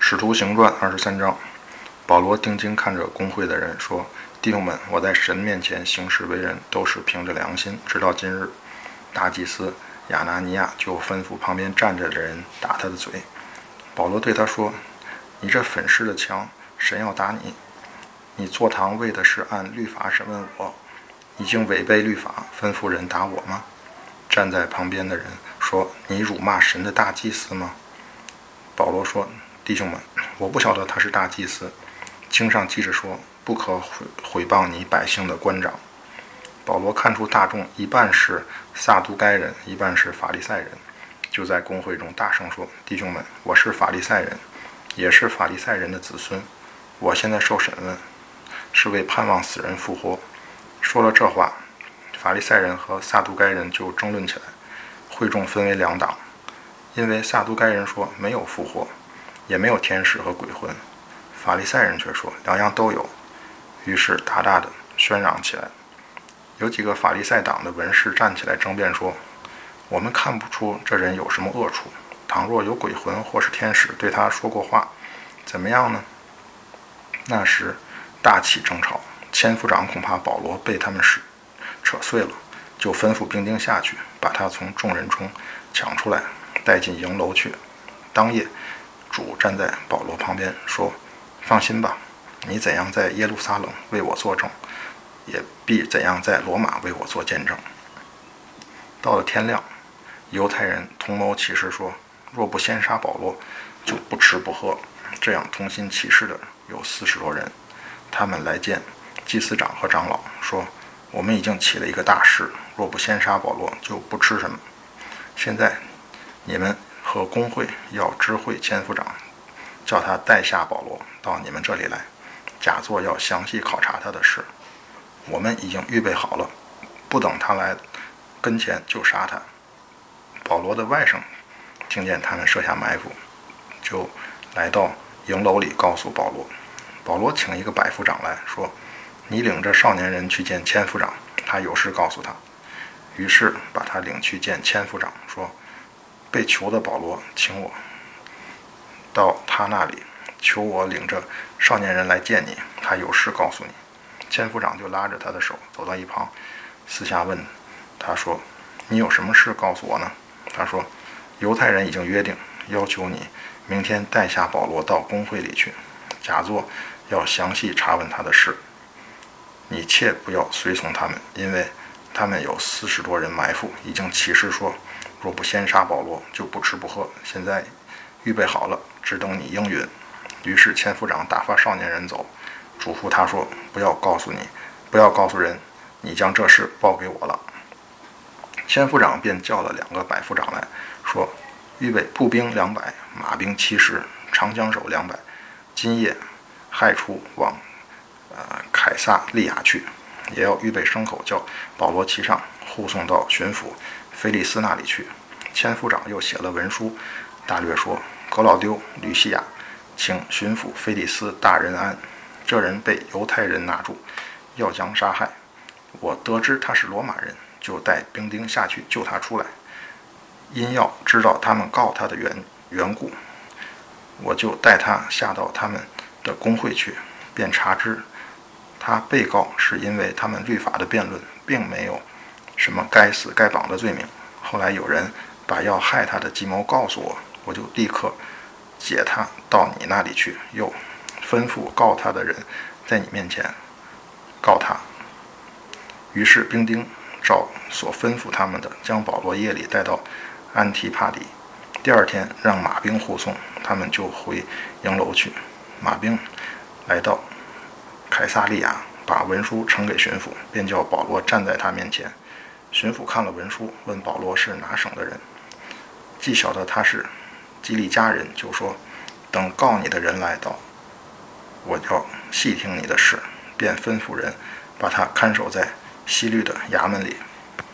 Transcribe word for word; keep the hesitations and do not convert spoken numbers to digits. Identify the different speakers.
Speaker 1: 使徒行传二十三章，保罗定睛看着公会的人说：“弟兄们，我在神面前行事为人，都是凭着良心。直到今日，大祭司亚拿尼亚就吩咐旁边站着的人打他的嘴。保罗对他说：‘你这粉饰的墙，神要打你。你坐堂为的是按律法审问我，已经违背律法，吩咐人打我吗？’站在旁边的人说：‘你辱骂神的大祭司吗？’保罗说：‘弟兄们，我不晓得他是大祭司。’经上记着说，不可毁谤你百姓的官长。保罗看出大众一半是撒都该人，一半是法利赛人，就在公会中大声说：弟兄们，我是法利赛人，也是法利赛人的子孙。我现在受审问，是为盼望死人复活。说了这话，法利赛人和撒都该人就争论起来，会众分为两党。因为撒都该人说没有复活，也没有天使和鬼魂，法利赛人却说两样都有，于是大大的喧嚷起来。有几个法利赛党的文士站起来争辩说：我们看不出这人有什么恶处，倘若有鬼魂或是天使对他说过话，怎么样呢？那时大起争吵，千夫长恐怕保罗被他们扯碎了，就吩咐兵丁下去，把他从众人中抢出来，带进营楼去。当夜，主站在保罗旁边说：放心吧，你怎样在耶路撒冷为我作证，也必怎样在罗马为我做见证。到了天亮，犹太人同谋起誓说：若不先杀保罗，就不吃不喝。这样同心起誓的有四十多人，他们来见祭司长和长老，说：我们已经起了一个大誓，若不先杀保罗，就不吃什么。现在你们和公会要知会千夫长，叫他带下保罗到你们这里来，假作要详细考察他的事。我们已经预备好了，不等他来跟前就杀他。保罗的外甥听见他们设下埋伏，就来到营楼里告诉保罗。保罗请一个百夫长来说：你领着少年人去见千夫长，他有事告诉他。于是把他领去见千夫长，说：被囚的保罗请我到他那里，求我领着少年人来见你，他有事告诉你。千夫长就拉着他的手走到一旁，私下问他说：你有什么事告诉我呢？他说：犹太人已经约定，要求你明天带下保罗到公会里去，假作要详细查问他的事。你切不要随从他们，因为他们有四十多人埋伏，已经起誓说，若不先杀保罗，就不吃不喝。现在预备好了，只等你应允。于是千夫长打发少年人走，嘱咐他说：不要告诉你，不要告诉人，你将这事报给我了。千夫长便叫了两个百夫长来说：预备步兵两百，马兵七十，长枪手两百，今夜亥初往呃凯撒利亚去，也要预备牲口，叫保罗骑上，护送到巡抚腓利斯那里去。千夫长又写了文书，大略说：格老丢、吕西亚，请巡抚腓利斯大人安。这人被犹太人拿住，要将杀害。我得知他是罗马人，就带兵丁下去救他出来。因要知道他们告他的缘缘故，我就带他下到他们的公会去，便查知他被告是因为他们律法的辩论，并没有什么该死该绑的罪名。后来有人把要害他的计谋告诉我，我就立刻解他到你那里去，又吩咐告他的人在你面前告他。于是兵丁照所吩咐他们的，将保罗夜里带到安提帕底，第二天让马兵护送，他们就回营楼去。马兵来到凯撒利亚，把文书呈给巡抚，便叫保罗站在他面前。巡抚看了文书，问保罗是哪省的人，既晓得他是基利家人，就说：等告你的人来到，我要细听你的事，便吩咐人把他看守在西律的衙门里。